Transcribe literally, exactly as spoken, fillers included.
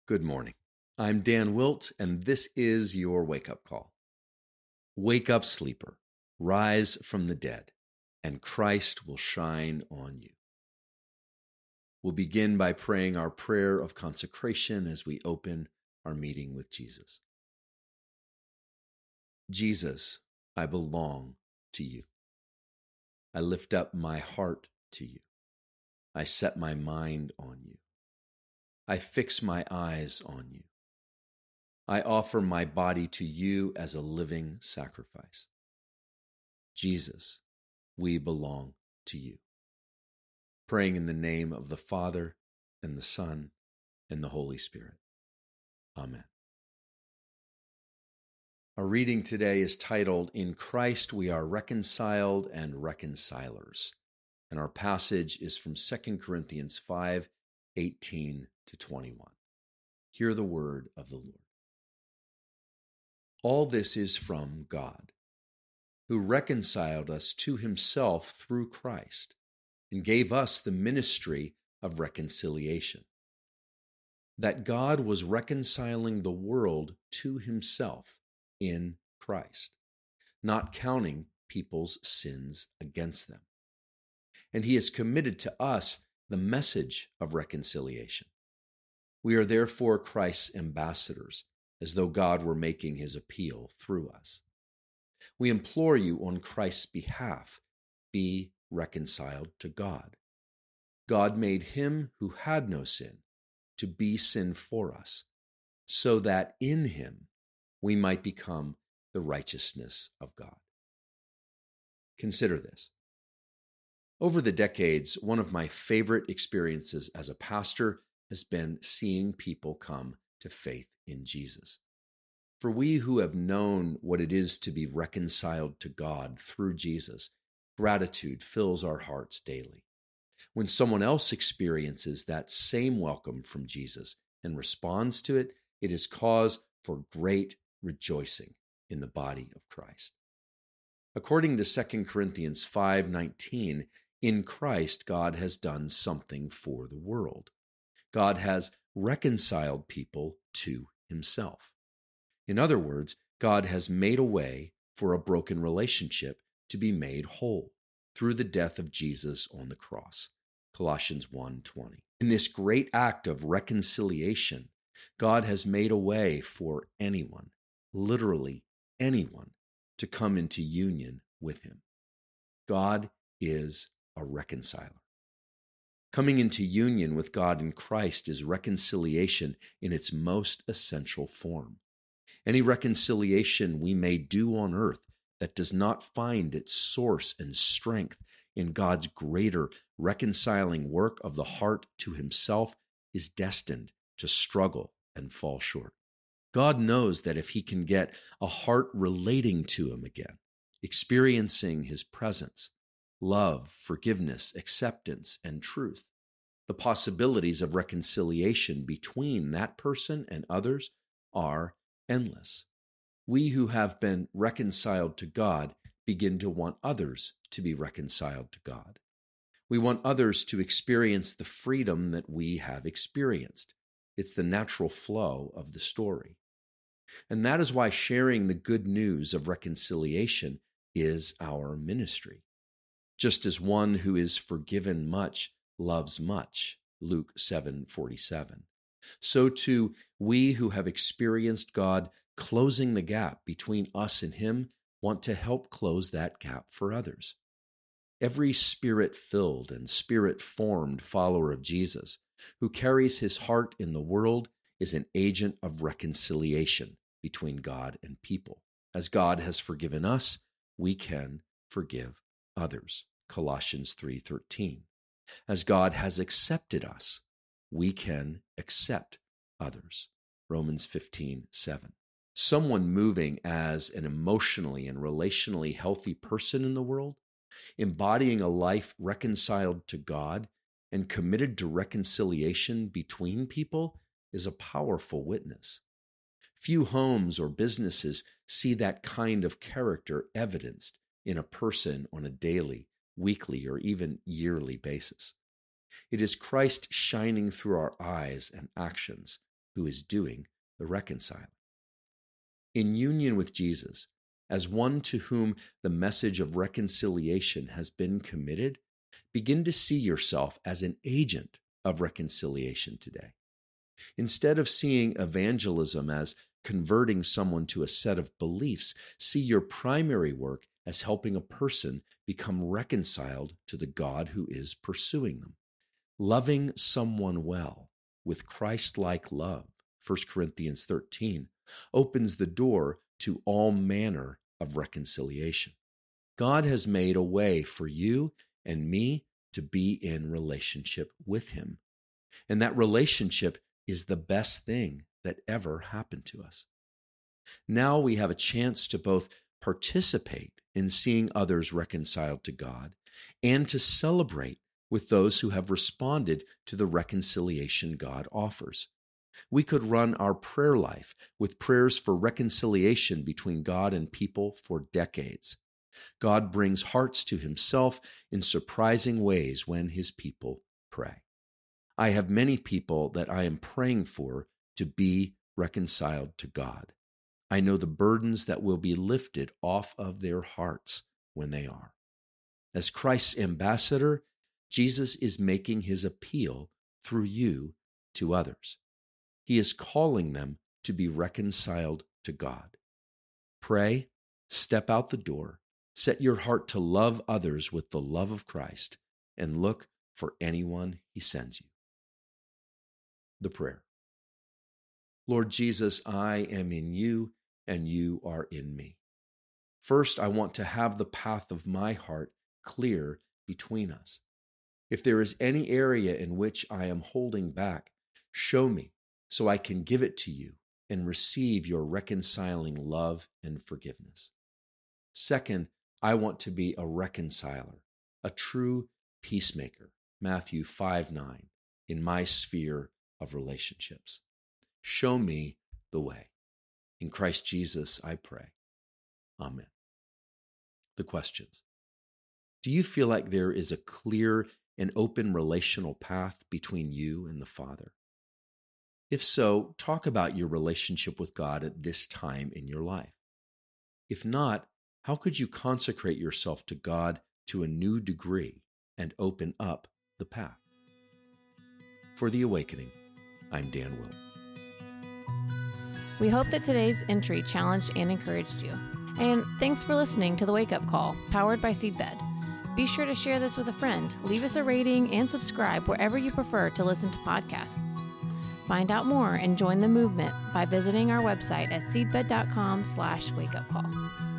Good morning. I'm Dan Wilt, and this is your wake-up call. Wake up, sleeper. Rise from the dead, and Christ will shine on you. We'll begin by praying our prayer of consecration as we open our meeting with Jesus. Jesus, I belong to you. I lift up my heart to you. I set my mind on you. I fix my eyes on you. I offer my body to you as a living sacrifice. Jesus, we belong to you. Praying in the name of the Father, and the Son, and the Holy Spirit. Amen. Our reading today is titled, In Christ We Are Reconciled and Reconcilers, and our passage is from Second Corinthians five, eighteen to twenty-one. Hear the word of the Lord. All this is from God, who reconciled us to himself through Christ and gave us the ministry of reconciliation. That God was reconciling the world to himself in Christ, not counting people's sins against them. And he has committed to us the message of reconciliation. We are therefore Christ's ambassadors, as though God were making his appeal through us. We implore you on Christ's behalf, be reconciled to God. God made him who had no sin to be sin for us, so that in him we might become the righteousness of God. Consider this. Over the decades, one of my favorite experiences as a pastor has been seeing people come to faith in Jesus. For we who have known what it is to be reconciled to God through Jesus, gratitude fills our hearts daily. When someone else experiences that same welcome from Jesus and responds to it, it is cause for great rejoicing in the body of Christ. According to Second Corinthians five nineteen, in Christ God has done something for the world. God has reconciled people to himself. In other words, God has made a way for a broken relationship to be made whole through the death of Jesus on the cross. Colossians one twenty. In this great act of reconciliation, God has made a way for anyone, literally anyone, to come into union with him. God is a reconciler. Coming into union with God in Christ is reconciliation in its most essential form. Any reconciliation we may do on earth that does not find its source and strength in God's greater reconciling work of the heart to himself is destined to struggle and fall short. God knows that if he can get a heart relating to him again, experiencing his presence, love, forgiveness, acceptance, and truth, the possibilities of reconciliation between that person and others are endless. We who have been reconciled to God begin to want others to be reconciled to God. We want others to experience the freedom that we have experienced. It's the natural flow of the story. And that is why sharing the good news of reconciliation is our ministry. Just as one who is forgiven much loves much, Luke seven forty-seven. So too, we who have experienced God closing the gap between us and him want to help close that gap for others. Every spirit-filled and spirit-formed follower of Jesus who carries his heart in the world is an agent of reconciliation between God and people. As God has forgiven us, we can forgive others. Colossians three thirteen. As God has accepted us, we can accept others. Romans fifteen seven. Someone moving as an emotionally and relationally healthy person in the world, embodying a life reconciled to God and committed to reconciliation between people, is a powerful witness. Few homes or businesses see that kind of character evidenced in a person on a daily, weekly, or even yearly basis. It is Christ shining through our eyes and actions who is doing the reconciling. In union with Jesus, as one to whom the message of reconciliation has been committed, begin to see yourself as an agent of reconciliation today. Instead of seeing evangelism as converting someone to a set of beliefs, see your primary work as helping a person become reconciled to the God who is pursuing them. Loving someone well with Christ-like love, First Corinthians thirteen, opens the door to all manner of reconciliation. God has made a way for you and me to be in relationship with Him. And that relationship is the best thing that ever happened to us. Now we have a chance to both participate in seeing others reconciled to God and to celebrate with those who have responded to the reconciliation God offers. We could run our prayer life with prayers for reconciliation between God and people for decades. God brings hearts to Himself in surprising ways when His people pray. I have many people that I am praying for to be reconciled to God. I know the burdens that will be lifted off of their hearts when they are. As Christ's ambassador, Jesus is making His appeal through you to others. He is calling them to be reconciled to God. Pray, step out the door, set your heart to love others with the love of Christ, and look for anyone He sends you. The prayer. Lord Jesus, I am in you, and you are in me. First, I want to have the path of my heart clear between us. If there is any area in which I am holding back, show me so I can give it to you and receive your reconciling love and forgiveness. Second, I want to be a reconciler, a true peacemaker, Matthew five nine, in my sphere of relationships. Show me the way. In Christ Jesus, I pray. Amen. The questions. Do you feel like there is a clear and open relational path between you and the Father? If so, talk about your relationship with God at this time in your life. If not, how could you consecrate yourself to God to a new degree and open up the path? For The Awakening, I'm Dan Will. We hope that today's entry challenged and encouraged you. And thanks for listening to The Wake Up Call, powered by Seedbed. Be sure to share this with a friend, leave us a rating, and subscribe wherever you prefer to listen to podcasts. Find out more and join the movement by visiting our website at seedbed dot com slash wake up call.